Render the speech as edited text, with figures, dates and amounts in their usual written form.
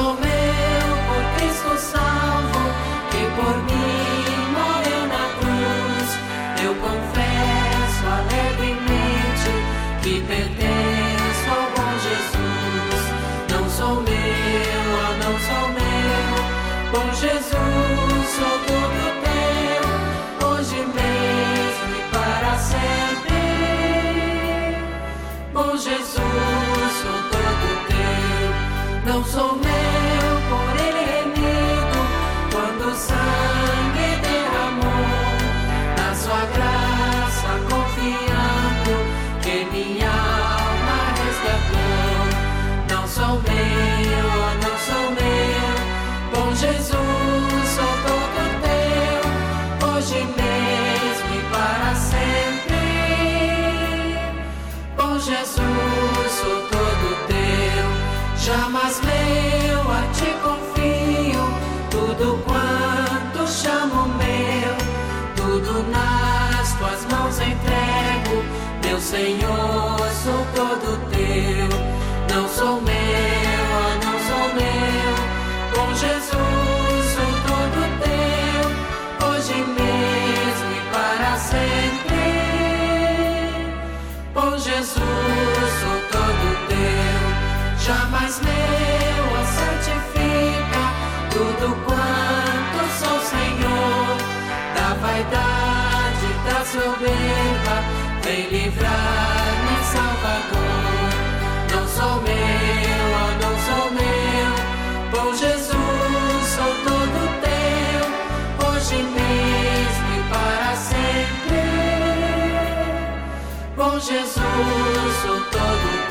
sou meu, por Cristo salvo, que por mim morreu na cruz. Eu confesso alegremente que pertenço ao bom Jesus. Não sou meu, oh, não sou meu, bom Jesus, sou todo teu, hoje mesmo e para sempre. Bom Jesus, sou todo teu, não sou meu, por ele remido, quando o sangue derramou, na sua graça confiando, que minha alma resgatou. Não sou meu, oh, não sou meu, bom Jesus, sou todo teu, hoje mesmo e para sempre. Bom Jesus, sou todo teu, jamais meu, a ti confio, tudo quanto chamo meu, tudo nas tuas mãos entrego, meu Senhor, sou todo teu, não sou meu, oh, não sou meu, bom Jesus, sou todo teu, hoje mesmo e para sempre. Bom Jesus, sou todo teu, jamais meu, ó, santifica tudo quanto sou Senhor, da vaidade, da soberba, vem livrar-me, Salvador. Não sou meu, ó, não sou meu, bom Jesus, sou todo teu, hoje mesmo e para sempre. Bom Jesus, sou todo